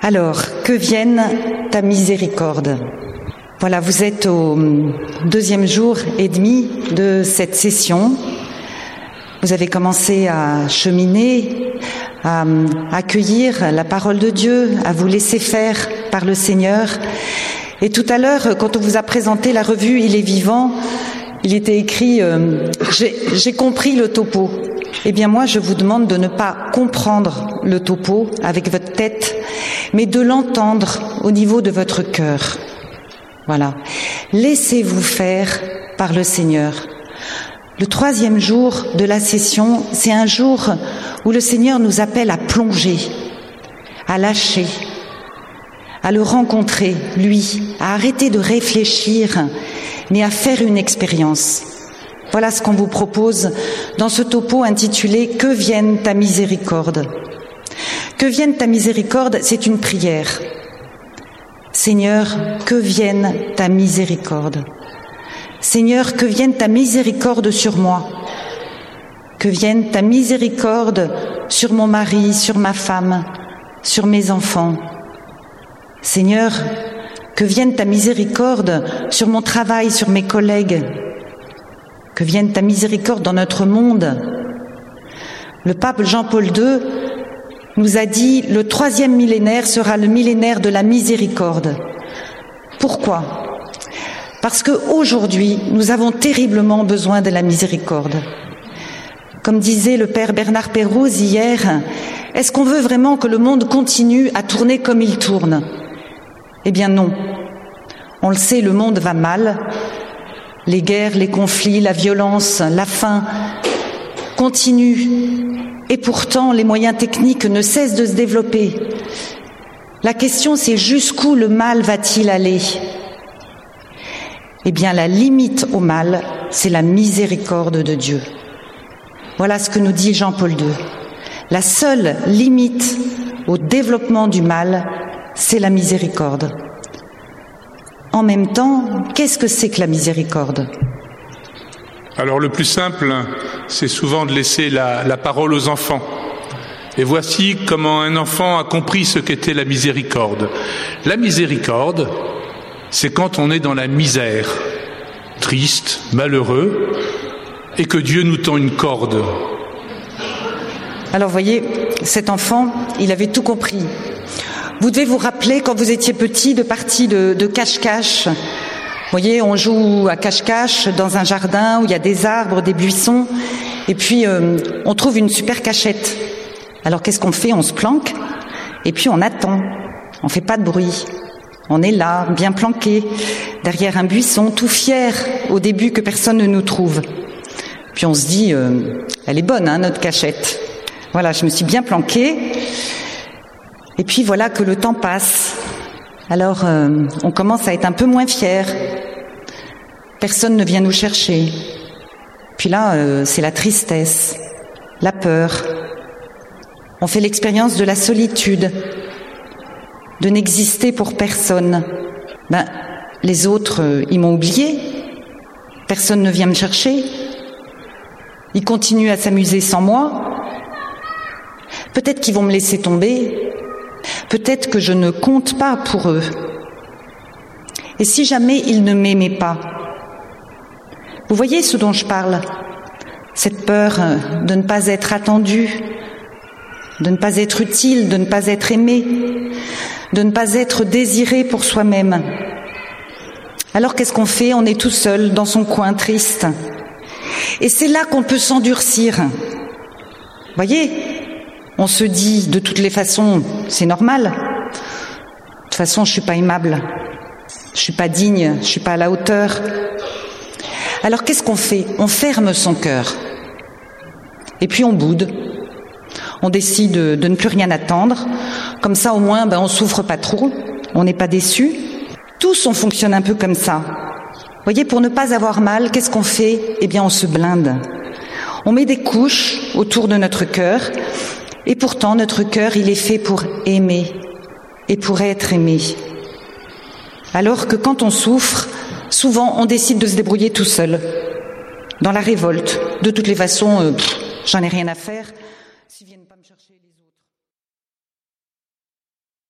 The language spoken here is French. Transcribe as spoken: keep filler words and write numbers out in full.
Alors, que vienne ta miséricorde. Voilà, vous êtes au deuxième jour et demi de cette session. Vous avez commencé à cheminer, à accueillir la parole de Dieu, à vous laisser faire par le Seigneur. Et tout à l'heure, quand on vous a présenté la revue Il est vivant, il était écrit euh, « j'ai, j'ai compris le topo ». Eh bien moi, je vous demande de ne pas comprendre le topo avec votre tête, mais de l'entendre au niveau de votre cœur. Voilà. Laissez-vous faire par le Seigneur. Le troisième jour de la session, c'est un jour où le Seigneur nous appelle à plonger, à lâcher, à le rencontrer, lui, à arrêter de réfléchir, mais à faire une expérience. Voilà ce qu'on vous propose dans ce topo intitulé « Que vienne ta miséricorde ». Que vienne ta miséricorde, c'est une prière. Seigneur, que vienne ta miséricorde. Seigneur, que vienne ta miséricorde sur moi. Que vienne ta miséricorde sur mon mari, sur ma femme, sur mes enfants. Seigneur, que vienne ta miséricorde sur mon travail, sur mes collègues. Que vienne ta miséricorde dans notre monde. Le pape Jean-Paul deux nous a dit « Le troisième millénaire sera le millénaire de la miséricorde ». Pourquoi ? Parce qu'aujourd'hui, nous avons terriblement besoin de la miséricorde. Comme disait le père Bernard Pérouse hier, est-ce qu'on veut vraiment que le monde continue à tourner comme il tourne ? Eh bien non. On le sait, le monde va mal. Les guerres, les conflits, la violence, la faim continuent. Et pourtant, les moyens techniques ne cessent de se développer. La question, c'est jusqu'où le mal va-t-il aller ? Eh bien, la limite au mal, c'est la miséricorde de Dieu. Voilà ce que nous dit Jean-Paul deux. La seule limite au développement du mal, c'est la miséricorde. En même temps, qu'est-ce que c'est que la miséricorde ? Alors le plus simple, c'est souvent de laisser la, la parole aux enfants. Et voici comment un enfant a compris ce qu'était la miséricorde. La miséricorde, c'est quand on est dans la misère, triste, malheureux, et que Dieu nous tend une corde. Alors voyez, cet enfant, il avait tout compris. Vous devez vous rappeler, quand vous étiez petit, de parties de, de cache-cache. Vous voyez, on joue à cache-cache dans un jardin où il y a des arbres, des buissons, et puis euh, on trouve une super cachette. Alors qu'est-ce qu'on fait ? On se planque, et puis on attend. On fait pas de bruit. On est là, bien planqué, derrière un buisson, tout fier au début que personne ne nous trouve. Puis on se dit, euh, elle est bonne, hein, notre cachette. Voilà, je me suis bien planquée. Et puis voilà que le temps passe. Alors euh, on commence à être un peu moins fiers. Personne ne vient nous chercher. Puis là, euh, c'est la tristesse, la peur. On fait l'expérience de la solitude, de n'exister pour personne. Ben, les autres, euh, ils m'ont oublié. Personne ne vient me chercher. Ils continuent à s'amuser sans moi. Peut-être qu'ils vont me laisser tomber. Peut-être que je ne compte pas pour eux. Et si jamais ils ne m'aimaient pas ? Vous voyez ce dont je parle ? Cette peur de ne pas être attendu, de ne pas être utile, de ne pas être aimé, de ne pas être désiré pour soi-même. Alors qu'est-ce qu'on fait ? On est tout seul dans son coin triste. Et c'est là qu'on peut s'endurcir. Vous voyez ? On se dit, de toutes les façons, c'est normal. De toute façon, je suis pas aimable. Je suis pas digne. Je suis pas à la hauteur. Alors, qu'est-ce qu'on fait ? On ferme son cœur. Et puis, on boude. On décide de ne plus rien attendre. Comme ça, au moins, ben, on souffre pas trop. On n'est pas déçu. Tous, on fonctionne un peu comme ça. Vous voyez, pour ne pas avoir mal, qu'est-ce qu'on fait ? Eh bien, on se blinde. On met des couches autour de notre cœur. Et pourtant, notre cœur, il est fait pour aimer et pour être aimé. Alors que quand on souffre, souvent, on décide de se débrouiller tout seul, dans la révolte. De toutes les façons, euh, pff, j'en ai rien à faire.